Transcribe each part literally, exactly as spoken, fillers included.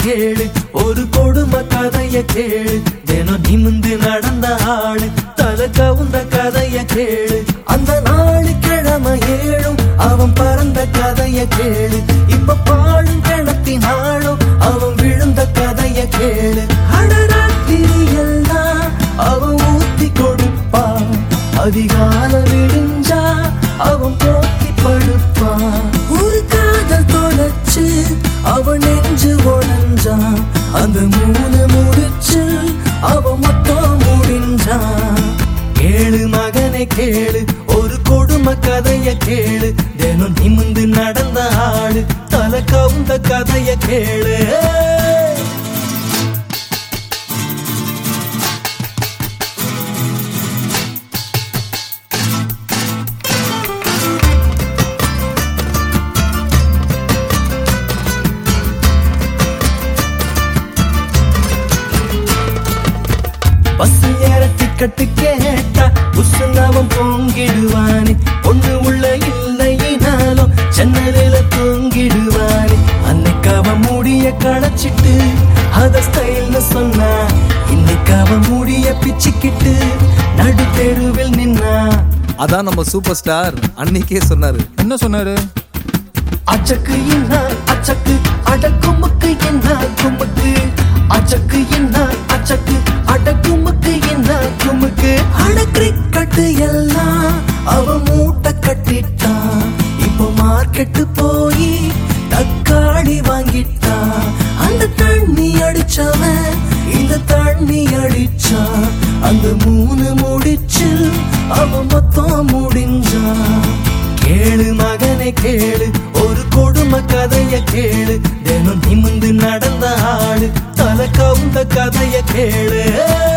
கேளு, ஒரு கொடுமை கதைய கேளு. தினம் நிமிந்து நடந்த ஆளு தலை கவுந்த கதைய கேளு. அந்த நாலு கிழமை ஏழும் அவன் பறந்த கதைய கேளு. இப்ப பாழும் கிணத்தினாலும் அவன் விழுந்த கதைய கேளு. அடராத்திரி எல்லாம் அவன் ஊத்தி கொடுப்பான், அதிகால விடிஞ்சா அவன் போத்தி படுப்பான். ஒரு காதல் தொலைச்சு அவன் நெஞ்சு உடஞ்சான், அந்த மூணு முடிச்சு அவன் மொத்தம் முடிஞ்சான். கேளு மகனை கேளு, ஒரு கொடுமை கதைய கேளு. தினம் நிமிந்து நடந்த ஆளு தலை கவுந்த கதைய கேளு. பஸ் ஏற டிக்கெட்டு கேட்டா புசுனவன் பொங்கிடுவானே. ஒண்ணு உள்ள இல்லையினாலும் ஜன்னலில தொங்கிடுவானே. அன்னைக்கு அவன் முடிய களைச்சிட்டு அத ஸ்டைல்னு சொன்னா, இன்னைக்கு அவன் முடிய பிச்சுக்கிட்டு நடு தெருவில் நின்னா. அதான் நம்ம சூப்பர் ஸ்டார் அன்னைக்கே சொன்னாரு. என்ன சொன்னாரு? அச்சக்கு என்ன அச்சக்கு, அடக்குமுக்கு என்ன குமுக்கு. அச்சக்கு என்ன அச்சக்கு, அடக்குமுக்கு என்ன குமுக்கு. அட கிரிக்கெட்டு எல்லாம் அவன் மூட்டை கட்டிட்டான். இப்போ மார்க்கெட்டு போய் தக்காளி வாங்கிட்டான். அந்த தண்ணி அடிச்சவன் இந்த தண்ணி அடிச்சான். அந்த மூணு முடிச்சு அவன் மொத்தம் முடிஞ்சான். கேளு மகனை கேளு, ஒரு கொடுமை கதைய கேளு. தினம் நிமிந்து நடந்த ஆளு தலை கவுந்த கதைய கேளு.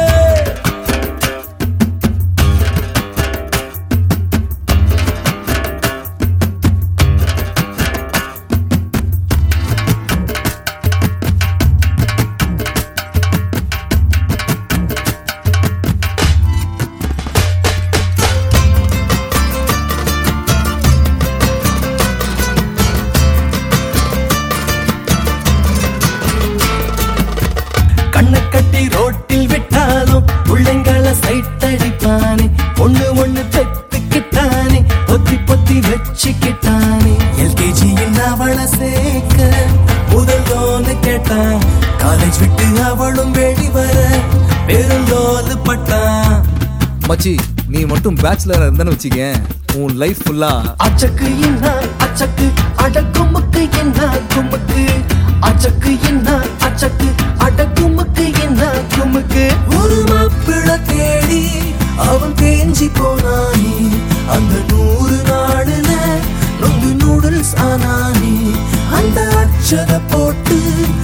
கண்ணை கட்டி ரோட்டில் விட்டாலும் பிள்ளைங்களை சைட்டடிப்பானே. ஒண்ணு ஒண்ணு பெத்துக்கிட்டானே, பொத்தி பொத்தி வச்சுக்கிட்டானே. எல்கேஜியில் அவளை சேர்க்க முதல் லோனு கேட்டான். காலேஜ் விட்டு அவளும் வெளிவர பெரும் லோனு பட்டான். மச்சி, நீ மட்டும் பேச்சுலரா இருந்தான்னு வச்சுக்க, உன் லைஃப் ஃபுல்லா அச்சக்கு என்ன அச்சக்கு, அடக்குமுக்கு என்ன குமுக்கு. அச்சக்கு என்ன அச்சக்கு, அடக்குமுக்கு என்ன குமுக்கு. ஒரு மாப்பிள தேடி அவன் தேஞ்சி போனானே. அந்த நூறு நாடுல நொந்து நூடுல்ஸ் ஆனானே. அந்த அச்சத போட்டு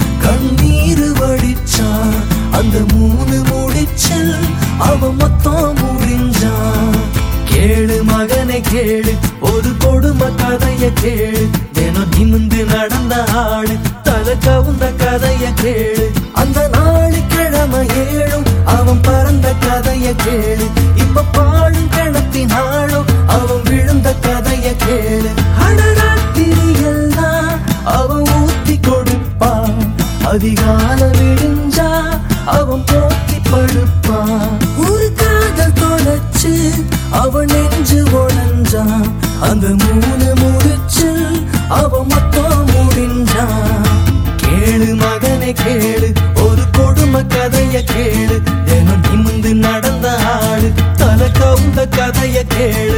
கண்ணீர் வடிச்சான். அந்த மூணு முடிச்சல் அவன் மொத்தம் முடிஞ்சான். கேளு மகனை கேளு, ஒரு கொடுமை கதைய கேளு. தினம் நிமிந்து நடந்த ஆளு தலை கவுந்த கதைய கேளு. அந்த நாலு கிழமை ஏழும் அவன் பறந்த கதைய கேளு. இப்ப பாழும் கிணத்தினாலும் அவன் விழுந்த கதைய கேளு. அடராத்திரி எல்லாம் அவன் ஊத்தி கொடுப்பான், அதிகால விடிஞ்சா அவன் போத்தி படுப்பான். ஒரு காதல் தொலைச்சு அவன் நெஞ்சு உடஞ்சான். அந்த மூணு முடிச்சு அவன் மொத்தம் முடிஞ்சான். கேளு மகனை கேளு, ஒரு கொடுமை கதைய கேளு. தினம் நிமிந்து நடந்த ஆளு தலை கவுந்த கதைய கேளு.